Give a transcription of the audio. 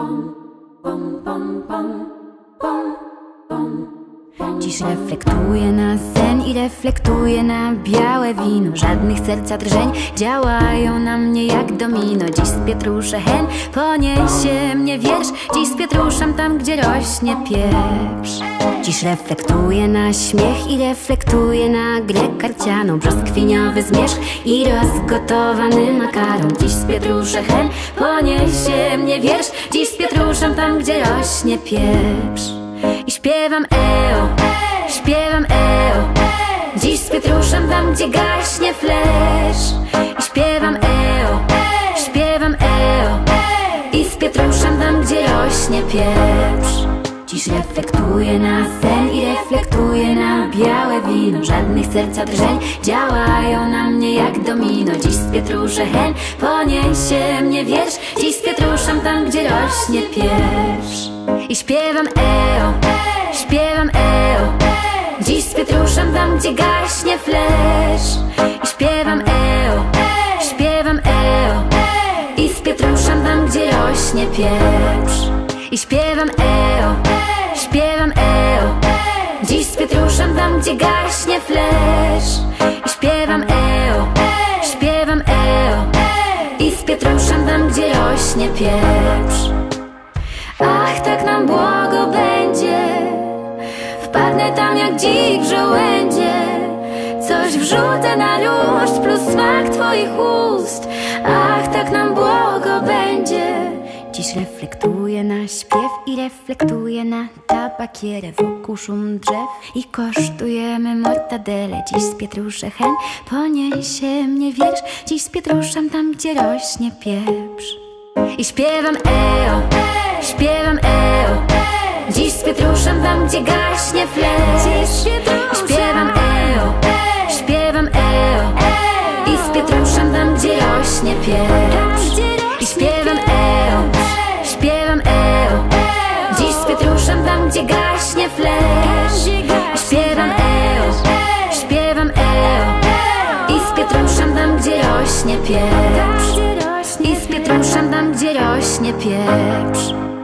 Dziś reflektuje na sen i reflektuje na białe wino. Żadnych serca drżeń działają na mnie jak domino. Dziś z pietrusze hen poniesie mnie wiersz. Dziś z pietruszem tam, gdzie rośnie pieprz. Dziś reflektuje na śmiech i reflektuje na grę karcianą. Brzoskwiniowy zmierzch i rozgotowany makaron. Dziś z pietrusze hen poniesie mnie wiersz. Dziś z pietruszem tam, gdzie rośnie pieprz. I śpiewam eo, śpiewam eo. Dziś z pietruszem tam, gdzie gaśnie flesz. I śpiewam eo, śpiewam eo. I z pietruszem tam, gdzie rośnie pieprz. Dziś reflektuje na sen i reflektuje na białe wino. Żadnych serca drżeń działają na mnie jak domino. Dziś z pietrusze hen poniesie mnie wiersz. Dziś z pietruszem tam, gdzie rośnie pieprz. I śpiewam eo, śpiewam eo. Dziś z pietruszem tam, gdzie gaśnie flesz. I śpiewam eo, śpiewam eo. I z pietruszem tam, gdzie rośnie pieprz. I śpiewam eo, śpiewam eo. Dziś z pietruszem tam, gdzie gaśnie flesz. I śpiewam eo, śpiewam eo. I z pietruszem tam, gdzie rośnie pieprz. Ach, tak nam błogo będzie. Wpadnę tam jak dzik w żołędzie. Coś wrzucę na ruszt plus smak twoich ust. Ach, tak nam błogo będzie. Dziś reflektuje na śpiew i reflektuje na tabakierę. Wokół szum drzew i kosztujemy mortadele. Dziś z pietrusze hen poniesie mnie wiersz. Dziś z pietruszem tam, gdzie rośnie pieprz. I śpiewam eo, śpiewam eo. Dziś z pietruszem tam, gdzie gaśnie flesz. I śpiewam eo, śpiewam eo. I z pietruszem tam, gdzie rośnie pieprz. I śpiewam eo, śpiewam eo. Dziś z pietruszem tam, gdzie gaśnie flesz. I śpiewam eo, śpiewam eo. I z pietruszem tam, gdzie rośnie pieprz. I z pietruszem tam, gdzie rośnie pieprz.